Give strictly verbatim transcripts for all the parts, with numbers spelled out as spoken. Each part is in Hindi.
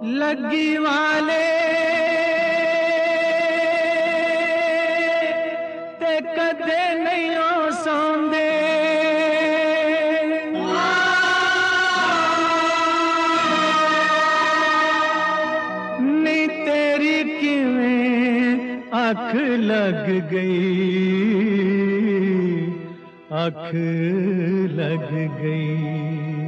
लगी वाले ते कदे नहीं हो सौंदे, नी तेरी किवें अख लग गई, अख लग गई।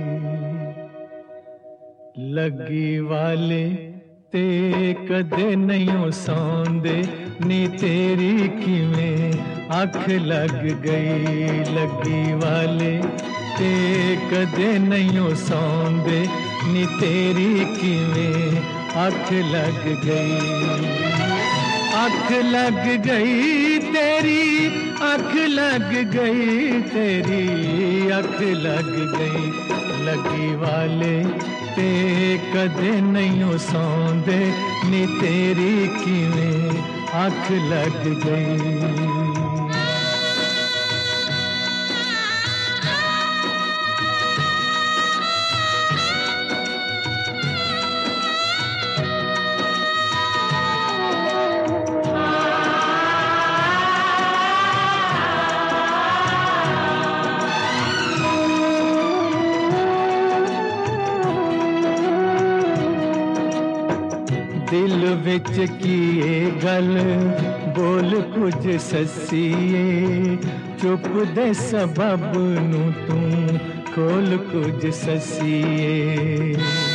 लगी वाले ते कदे नहीं सौंदे, नी तेरी किवें अख लग गई। लगी वाले ते कदे नहीं सौंदे, नी तेरी किवें अख लग गई। अख लग गई तेरी, अख लग गई तेरी, अख लग गई। लगी वाले ते कदे नहीं सौंदे, नी तेरी किवें अख लग गई। दिल विच कीए गल बोल कुछ ससीए, चुप दे सबब नू तू खोल कुछ ससीए।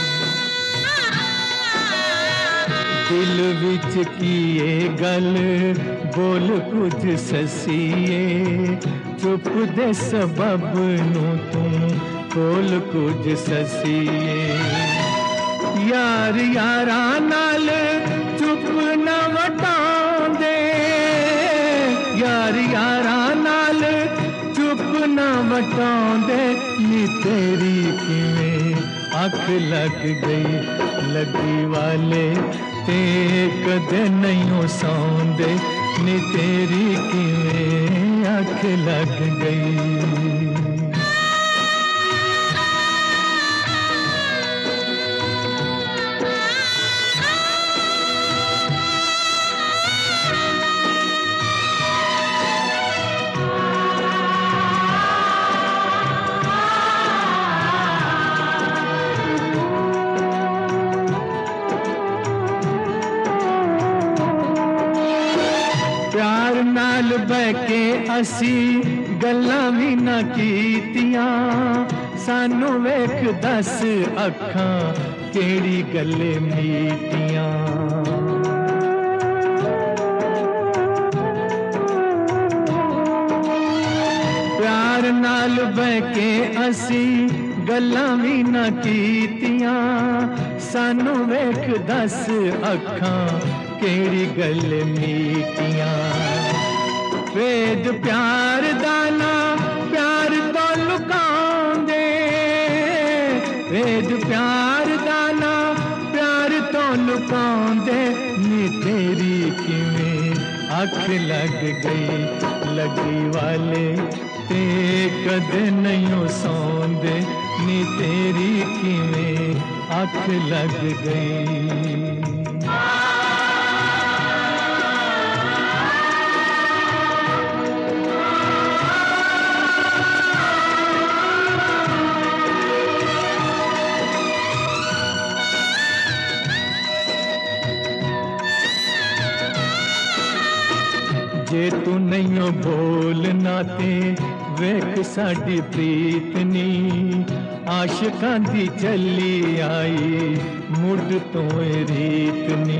दिल विच कीए गल बोल कुछ ससीए, चुप दे सबब नू तू खोल कुछ ससीए। यार यारा नाल चुप न वटांदे, यार यारा नाल चुप न वटांदे, नी तेरी किवें अख लग गई। लगी वाले ते कदे नहीं सौंदे, नी तेरी किवें अख लग गई। प्यार नाल बहके असी गल्लां भी ना कीतियां, सानू वेख दस अखां केड़ी गल्ले मीटियां। प्यार नाल बहके असी गल्लां भी ना कीतियां, सानू वेख दस अखां केड़ी गल मीटियां। वेद प्यार दाना प्यार तो लुकांदे, वेद प्यार दाना प्यार तो लुकांदे, नी तेरी किवें अख लग गई। लगी वाले ते कदे नहीं सौंदे, नी तेरी किवें अख लग गई। जे तू नहीं बोलना ते वेख साडी प्रीत नी, आशिकां दी चली आई मुड़ तो रीत नी।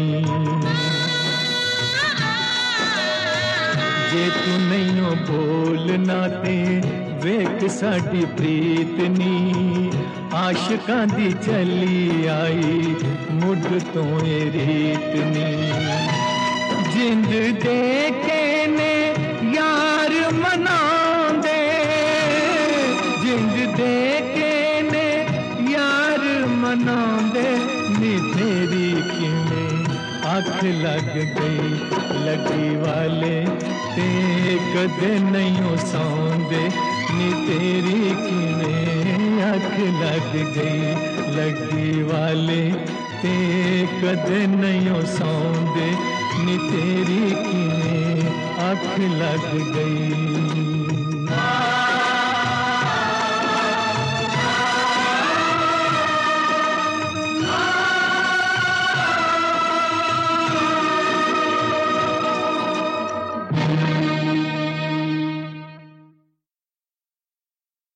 जे तू नहीं बोलना ते वेख साडी प्रीत नी, आशिकां दी चली आई मुड़ तो रीत नी। जिंद दे के ने यार मनांदे, जिंद दे के ने यार मनांदे, नी तेरी किवें अख लग गई। लगी वाले ते कदे नहीं सौंदे, नी तेरी किवें अख लग गई। लगी वाले ते कदे नहीं सौंदे नी तेरी किने अख लग गई।